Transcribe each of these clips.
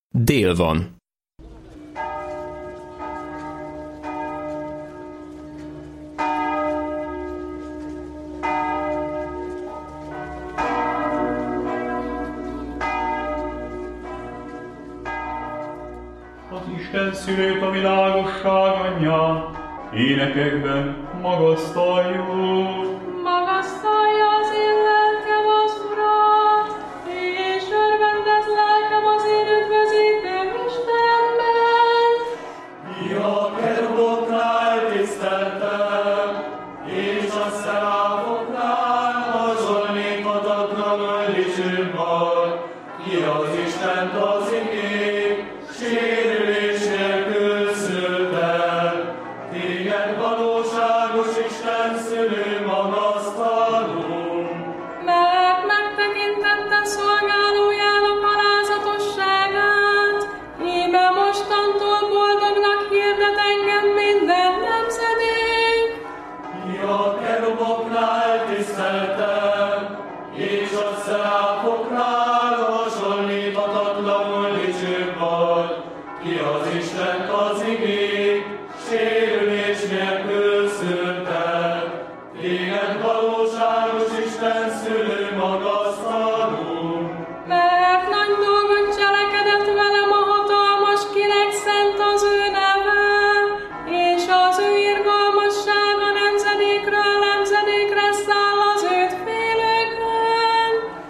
Dél van. Isten szülőt, a világosság anyját, énekekben magasztaljuk. Magasztalja az én lelkem az Urat, és örvendez lelkem az én üdvözítő Istenben. A keruboknál tiszteltem, és a szeráfoknál hasonlíthatatlanul dicsőbb vagy. Ki az Istent az igény, sérülés nélkül szültem. Téged valóságos Isten szülő magasztalunk. Mert megtekintette szolgálójának alázatosságát, íme mostantól boldognak hirdet engem minden nemzedék. A keruboknál tiszteltem, és a szeráfoknál hasonlíthatatlanul dicsőbb vagy. Ki az Istent az igény, sérülés nélkül szültem. Téged valóságos Isten szülő magasztalunk. Mert nagy dolgot cselekedett velem a hatalmas, kinek szent az ő neve, és az ő irgalmassága nemzedékről nemzedékre száll az őt félőkön.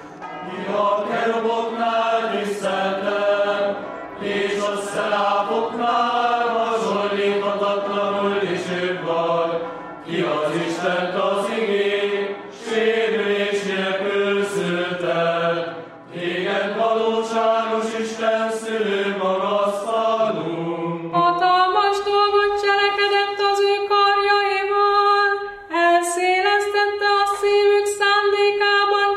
A keruboknál tiszteltem, és a szeráfoknál hasonlíthatatlanul dicsőbb vagy. Ki az Istent az igény, sérülés nélkül szültem. Téged valóságos Isten szülő magasztalunk. Hatalmas dolgot cselekedett az ő karjaival, elszélesztette a szívük szándékában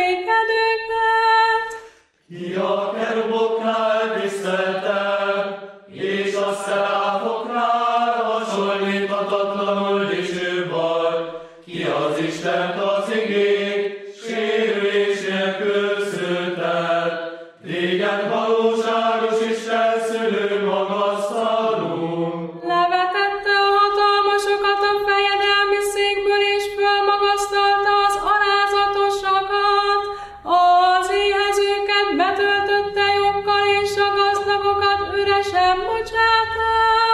kevékedőket. A keruboknál tiszteltem, és a szeráfoknál hasonlíthatatlanul dicsőbb vagy. Ki az Istent az igény, sérülés nélkül szültem. Téged valóságos Isten szülő magasztalunk. Levetette a hatalmasokat a fejedelmi székből, és fölmagasztalta az alázatosakat. Az éhezőket betöltötte joggal, és a gazdagokat üresen bocsátta.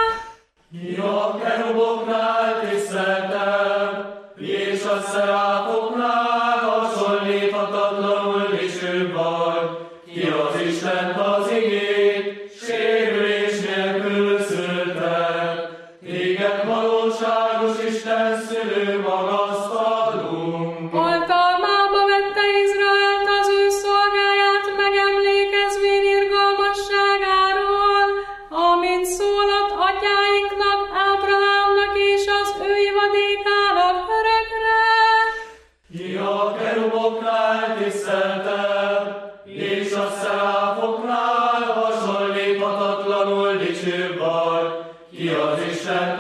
A keruboknál tiszteltem, és a szeráfoknál hasonlíthatatlanul dicsőbb vagy. Ki az Istent az igény, sérülés nélkül szültem. Téged valóságos Isten szülő magasztalunk. Oltalmába vette Izraelt az ő szolgáját, megemlékezvén irgalmasságáról, amit szólott atyáinknak, Ábrahámnak és az ő ivadékának örökre. A keruboknál tiszteltem, és a szeráfoknál hasonlíthatatlanul dicsőbb vagy. Ki az Istent